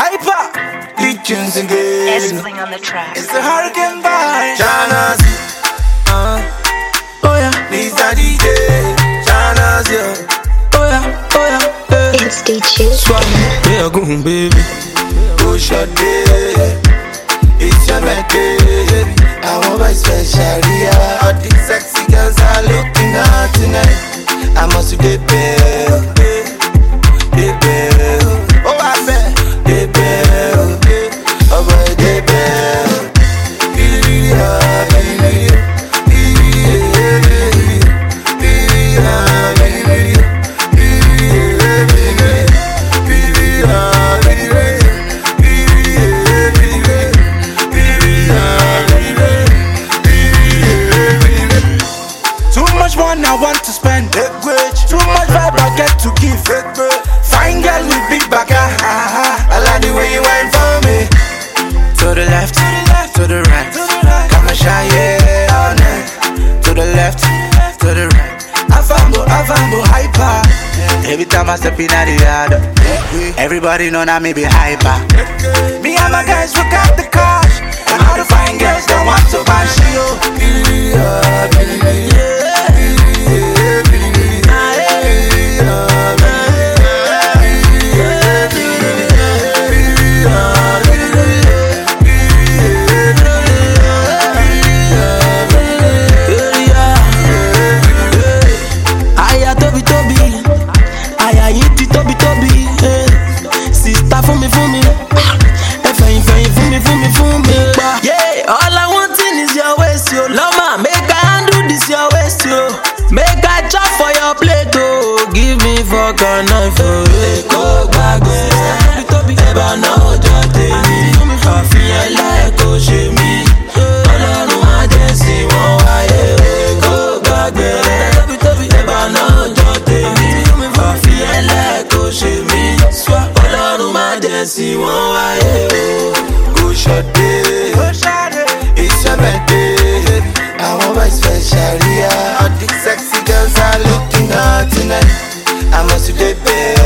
Hyper, the tunes again. S-Bling on the track. It's the hurricane by Chana's. Oh yeah, Lisa DJ. Chana's, yeah. Oh yeah, It's DJ. Swap, yeah, go on, baby. Go short day. It's your birthday. I want my special, yeah. All these sexy girls are looking hot tonight. I must be baby. Oh, I bet. Oh, boy, too much money I want to spend. Too much vibe I get to give. Fine girl with big back. I like the way you went for me. To the left, to the right. Come and shine, yeah, all night. To the left, to the right. Avambo, hyper. Every time I step in the yard, everybody know that me be hyper. Me and my guys look at the cars, and all the fine girls that want to bash you. Make a chop for your plate, oh. Give me fuck a knife, oh. Go back, eba na ojo tèmi. Àfihàn lẹ́kọ̀ọ́ ṣe mí. Ọlọ́run má jẹ́ sí wọn wáyé, oh. Go back, eba na ojo tèmi. Àfihàn lẹ́kọ̀ọ́ ṣe mí. Ọlọ́run má jẹ́ sí wọn wáyé, oh. Go short day, it's your birthday. I want my special, yeah. All these sexy girls are looking hot tonight. I must be baby.